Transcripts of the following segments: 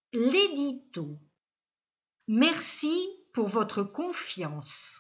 L'édito. Merci pour votre confiance.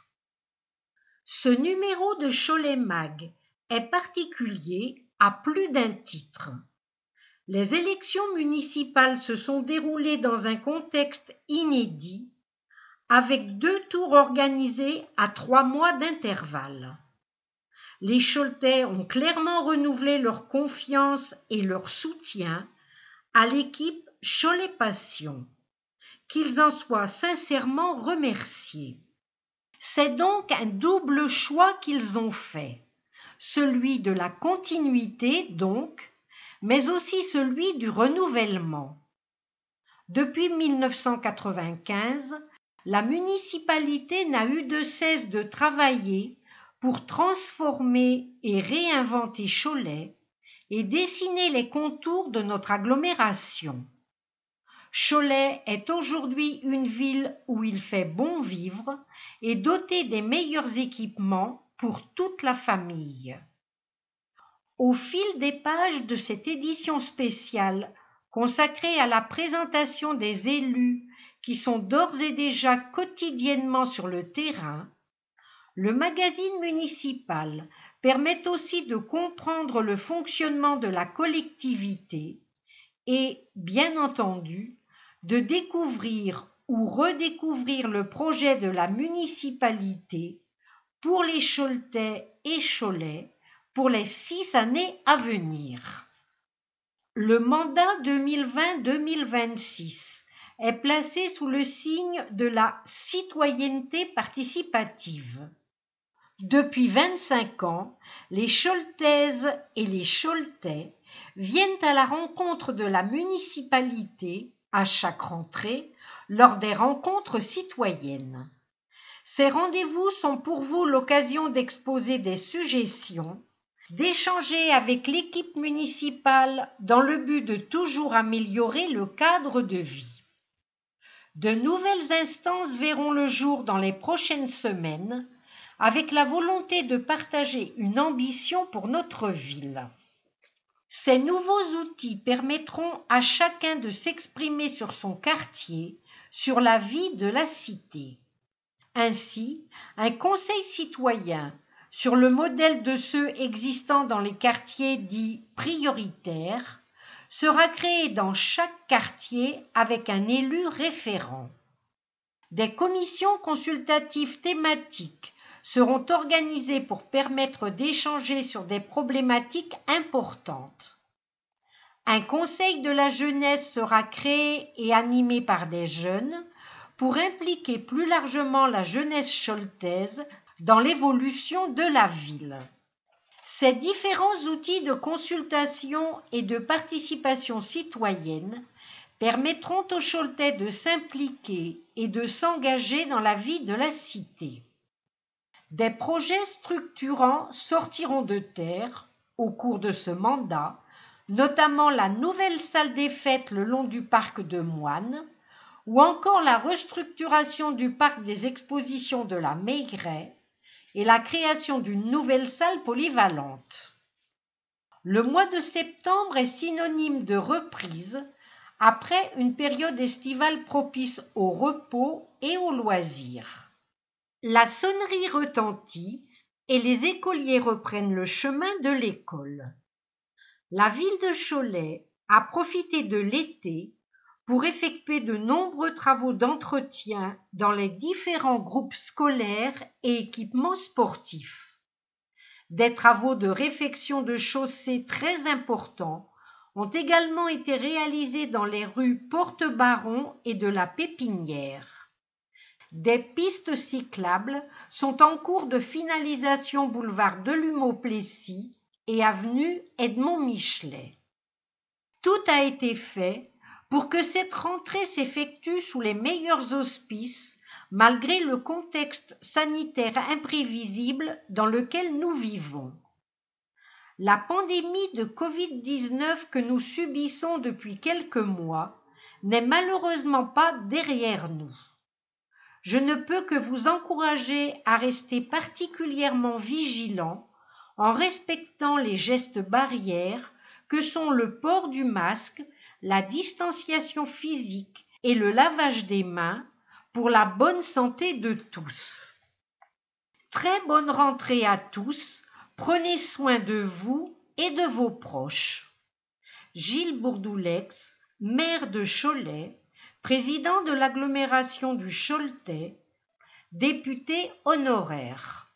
Ce numéro de Cholet Mag est particulier à plus d'un titre. Les élections municipales se sont déroulées dans un contexte inédit, avec 2 tours organisés à 3 mois d'intervalle. Les Choletais ont clairement renouvelé leur confiance et leur soutien à l'équipe Cholet Passion. Qu'ils en soient sincèrement remerciés. C'est donc un double choix qu'ils ont fait, celui de la continuité donc, mais aussi celui du renouvellement. Depuis 1995, la municipalité n'a eu de cesse de travailler pour transformer et réinventer Cholet et dessiner les contours de notre agglomération. Cholet est aujourd'hui une ville où il fait bon vivre et dotée des meilleurs équipements pour toute la famille. Au fil des pages de cette édition spéciale consacrée à la présentation des élus qui sont d'ores et déjà quotidiennement sur le terrain, le magazine municipal permet aussi de comprendre le fonctionnement de la collectivité et, bien entendu, de découvrir ou redécouvrir le projet de la municipalité pour les Choletais et Cholais pour les 6 années à venir. Le mandat 2020-2026 est placé sous le signe de la citoyenneté participative. Depuis 25 ans, les Choletaises et les Choletais viennent à la rencontre de la municipalité à chaque rentrée lors des rencontres citoyennes. Ces rendez-vous sont pour vous l'occasion d'exposer des suggestions, d'échanger avec l'équipe municipale dans le but de toujours améliorer le cadre de vie. De nouvelles instances verront le jour dans les prochaines semaines avec la volonté de partager une ambition pour notre ville. Ces nouveaux outils permettront à chacun de s'exprimer sur son quartier, sur la vie de la cité. Ainsi, un conseil citoyen, sur le modèle de ceux existant dans les quartiers dits prioritaires, sera créé dans chaque quartier avec un élu référent. Des commissions consultatives thématiques seront organisées pour permettre d'échanger sur des problématiques importantes. Un conseil de la jeunesse sera créé et animé par des jeunes pour impliquer plus largement la jeunesse choletaise dans l'évolution de la ville. Ces différents outils de consultation et de participation citoyenne permettront aux Choletais de s'impliquer et de s'engager dans la vie de la cité. Des projets structurants sortiront de terre au cours de ce mandat, notamment la nouvelle salle des fêtes le long du parc de Moine, ou encore la restructuration du parc des expositions de la Maigret et la création d'une nouvelle salle polyvalente. Le mois de septembre est synonyme de reprise après une période estivale propice au repos et aux loisirs. La sonnerie retentit et les écoliers reprennent le chemin de l'école. La ville de Cholet a profité de l'été pour effectuer de nombreux travaux d'entretien dans les différents groupes scolaires et équipements sportifs. Des travaux de réfection de chaussées très importants ont également été réalisés dans les rues Porte-Baron et de la Pépinière. Des pistes cyclables sont en cours de finalisation boulevard Delumeau-Plessis et avenue Edmond-Michelet. Tout a été fait pour que cette rentrée s'effectue sous les meilleurs auspices, malgré le contexte sanitaire imprévisible dans lequel nous vivons. La pandémie de Covid-19 que nous subissons depuis quelques mois n'est malheureusement pas derrière nous. Je ne peux que vous encourager à rester particulièrement vigilants en respectant les gestes barrières que sont le port du masque la distanciation physique et le lavage des mains pour la bonne santé de tous. Très bonne rentrée à tous, prenez soin de vous et de vos proches. Gilles Bourdoulex, maire de Cholet, président de l'agglomération du Choletais, député honoraire.